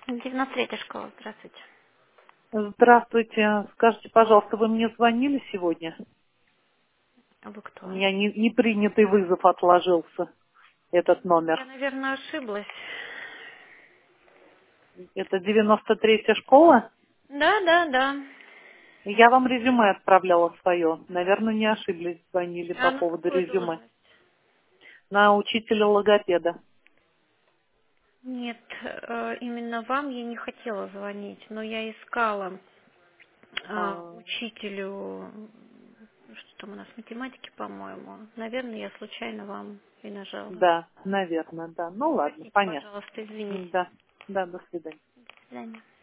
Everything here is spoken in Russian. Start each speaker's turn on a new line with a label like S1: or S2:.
S1: 93-я школа, здравствуйте.
S2: Здравствуйте. Скажите, пожалуйста, вы мне звонили сегодня?
S1: А вы
S2: У
S1: кто?
S2: меня непринятый вызов отложился, этот номер.
S1: Я, наверное, ошиблась.
S2: Это 93-я школа?
S1: Да, да, да.
S2: Я вам резюме отправляла свое. Наверное, не ошиблись, звонили по
S1: А на
S2: поводу
S1: какую
S2: резюме.
S1: должность?
S2: На учителя логопеда.
S1: Нет, именно вам я не хотела звонить, но я искала
S2: А,
S1: учителю, что там у нас, математики, по-моему. Наверное, я случайно вам и нажала.
S2: да, наверное, да. Ну ладно,
S1: Простите,
S2: понятно.
S1: пожалуйста, извините.
S2: Да, да, до свидания.
S1: До свидания.